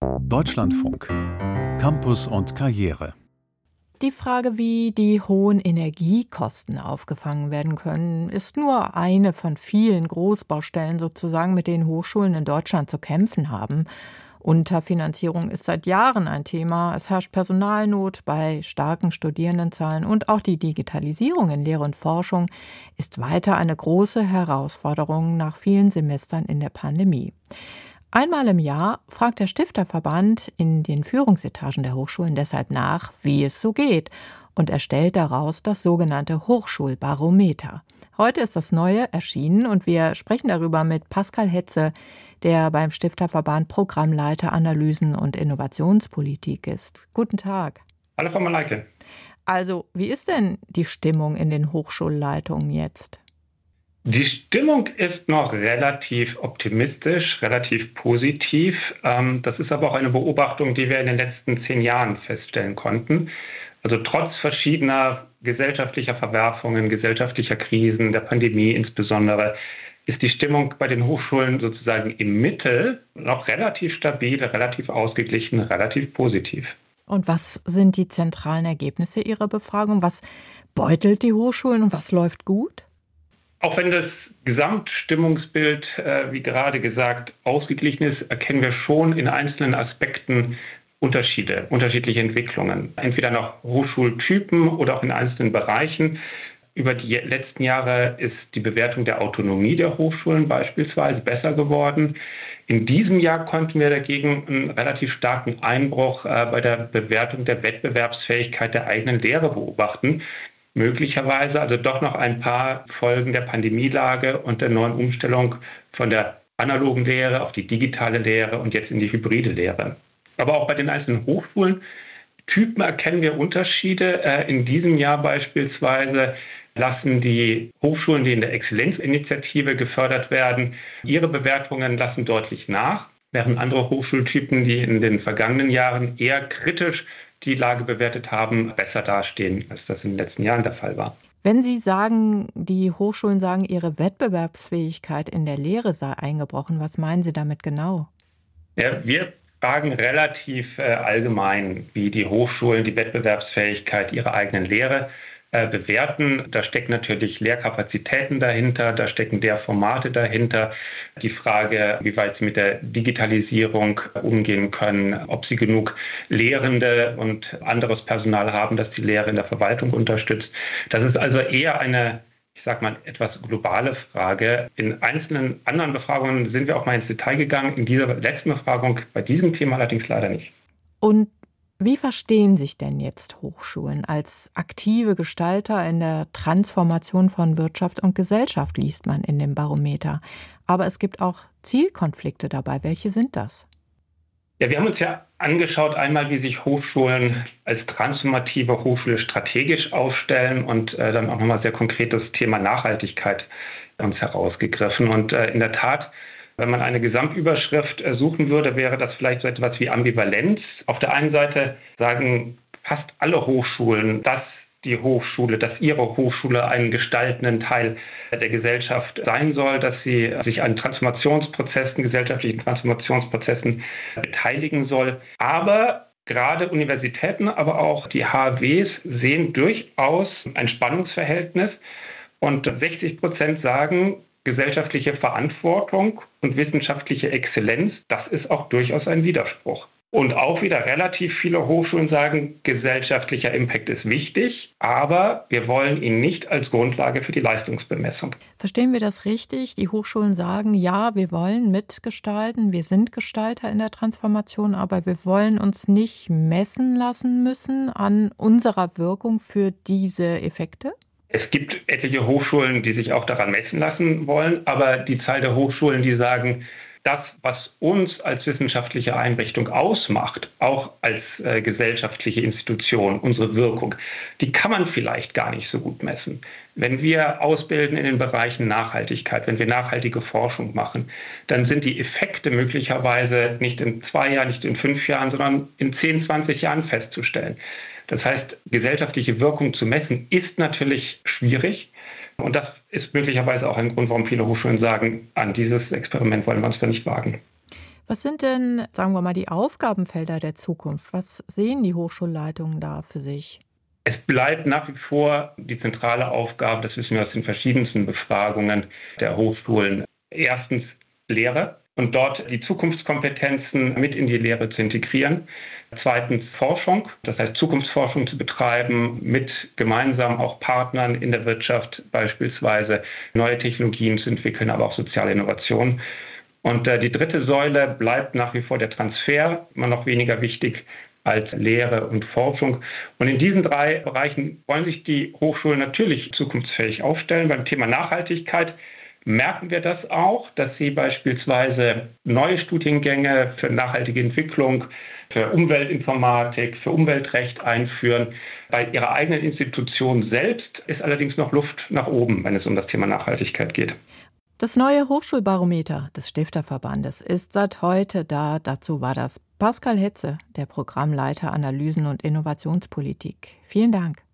Deutschlandfunk. Campus und Karriere. Die Frage, wie die hohen Energiekosten aufgefangen werden können, ist nur eine von vielen Großbaustellen sozusagen, mit denen Hochschulen in Deutschland zu kämpfen haben. Unterfinanzierung ist seit Jahren ein Thema. Es herrscht Personalnot bei starken Studierendenzahlen und auch die Digitalisierung in Lehre und Forschung ist weiter eine große Herausforderung nach vielen Semestern in der Pandemie. Einmal im Jahr fragt der Stifterverband in den Führungsetagen der Hochschulen deshalb nach, wie es so geht, und erstellt daraus das sogenannte Hochschulbarometer. Heute ist das Neue erschienen und wir sprechen darüber mit Pascal Hetze, der beim Stifterverband Programmleiter Analysen und Innovationspolitik ist. Guten Tag. Hallo Frau Malayke. Also, wie ist denn die Stimmung in den Hochschulleitungen jetzt? Die Stimmung ist noch relativ optimistisch, relativ positiv. Das ist aber auch eine Beobachtung, die wir in den letzten 10 Jahren feststellen konnten. Also trotz verschiedener gesellschaftlicher Verwerfungen, gesellschaftlicher Krisen, der Pandemie insbesondere, ist die Stimmung bei den Hochschulen sozusagen im Mittel noch relativ stabil, relativ ausgeglichen, relativ positiv. Und was sind die zentralen Ergebnisse Ihrer Befragung? Was beutelt die Hochschulen und was läuft gut? Auch wenn das Gesamtstimmungsbild, wie gerade gesagt, ausgeglichen ist, erkennen wir schon in einzelnen Aspekten unterschiedliche Entwicklungen. Entweder nach Hochschultypen oder auch in einzelnen Bereichen. Über die letzten Jahre ist die Bewertung der Autonomie der Hochschulen beispielsweise besser geworden. In diesem Jahr konnten wir dagegen einen relativ starken Einbruch bei der Bewertung der Wettbewerbsfähigkeit der eigenen Lehre beobachten. Möglicherweise also doch noch ein paar Folgen der Pandemielage und der neuen Umstellung von der analogen Lehre auf die digitale Lehre und jetzt in die hybride Lehre. Aber auch bei den einzelnen Hochschultypen erkennen wir Unterschiede. In diesem Jahr beispielsweise lassen die Hochschulen, die in der Exzellenzinitiative gefördert werden, ihre Bewertungen lassen deutlich nach, während andere Hochschultypen, die in den vergangenen Jahren eher kritisch die Lage bewertet haben, besser dastehen, als das in den letzten Jahren der Fall war. Wenn Sie sagen, die Hochschulen sagen, ihre Wettbewerbsfähigkeit in der Lehre sei eingebrochen, was meinen Sie damit genau? Ja, wir fragen relativ allgemein, wie die Hochschulen die Wettbewerbsfähigkeit ihrer eigenen Lehre bewerten. Da stecken natürlich Lehrkapazitäten dahinter, da stecken Lehrformate dahinter. Die Frage, wie weit sie mit der Digitalisierung umgehen können, ob sie genug Lehrende und anderes Personal haben, das die Lehre in der Verwaltung unterstützt. Das ist also eher eine, etwas globale Frage. In einzelnen anderen Befragungen sind wir auch mal ins Detail gegangen. In dieser letzten Befragung bei diesem Thema allerdings leider nicht. Und wie verstehen sich denn jetzt Hochschulen als aktive Gestalter in der Transformation von Wirtschaft und Gesellschaft, liest man in dem Barometer. Aber es gibt auch Zielkonflikte dabei. Welche sind das? Ja, wir haben uns ja angeschaut einmal, wie sich Hochschulen als transformative Hochschule strategisch aufstellen und dann auch nochmal sehr konkret das Thema Nachhaltigkeit uns herausgegriffen. Und in der Tat, wenn man eine Gesamtüberschrift suchen würde, wäre das vielleicht so etwas wie Ambivalenz. Auf der einen Seite sagen fast alle Hochschulen, dass ihre Hochschule einen gestaltenden Teil der Gesellschaft sein soll, dass sie sich an gesellschaftlichen Transformationsprozessen beteiligen soll. Aber gerade Universitäten, aber auch die HAWs sehen durchaus ein Spannungsverhältnis und 60% sagen, gesellschaftliche Verantwortung und wissenschaftliche Exzellenz, das ist auch durchaus ein Widerspruch. Und auch wieder relativ viele Hochschulen sagen, gesellschaftlicher Impact ist wichtig, aber wir wollen ihn nicht als Grundlage für die Leistungsbemessung. Verstehen wir das richtig? Die Hochschulen sagen, ja, wir wollen mitgestalten, wir sind Gestalter in der Transformation, aber wir wollen uns nicht messen lassen müssen an unserer Wirkung für diese Effekte? Es gibt etliche Hochschulen, die sich auch daran messen lassen wollen, aber die Zahl der Hochschulen, die sagen, das, was uns als wissenschaftliche Einrichtung ausmacht, auch als gesellschaftliche Institution, unsere Wirkung, die kann man vielleicht gar nicht so gut messen. Wenn wir ausbilden in den Bereichen Nachhaltigkeit, wenn wir nachhaltige Forschung machen, dann sind die Effekte möglicherweise nicht in 2 Jahren, nicht in 5 Jahren, sondern in 10, 20 Jahren festzustellen. Das heißt, gesellschaftliche Wirkung zu messen ist natürlich schwierig. Und das ist möglicherweise auch ein Grund, warum viele Hochschulen sagen, an dieses Experiment wollen wir uns da nicht wagen. Was sind denn, sagen wir mal, die Aufgabenfelder der Zukunft? Was sehen die Hochschulleitungen da für sich? Es bleibt nach wie vor die zentrale Aufgabe, das wissen wir aus den verschiedensten Befragungen der Hochschulen. Erstens Lehre und dort die Zukunftskompetenzen mit in die Lehre zu integrieren. Zweitens Forschung, das heißt Zukunftsforschung zu betreiben, mit gemeinsam auch Partnern in der Wirtschaft beispielsweise neue Technologien zu entwickeln, aber auch soziale Innovation. Und die dritte Säule bleibt nach wie vor der Transfer, immer noch weniger wichtig als Lehre und Forschung. Und in diesen 3 Bereichen wollen sich die Hochschulen natürlich zukunftsfähig aufstellen. Beim Thema Nachhaltigkeit merken wir das auch, dass sie beispielsweise neue Studiengänge für nachhaltige Entwicklung, für Umweltinformatik, für Umweltrecht einführen. Bei ihrer eigenen Institution selbst ist allerdings noch Luft nach oben, wenn es um das Thema Nachhaltigkeit geht. Das neue Hochschulbarometer des Stifterverbandes ist seit heute da. Dazu war das Pascal Hetze, der Programmleiter Analysen und Innovationspolitik. Vielen Dank.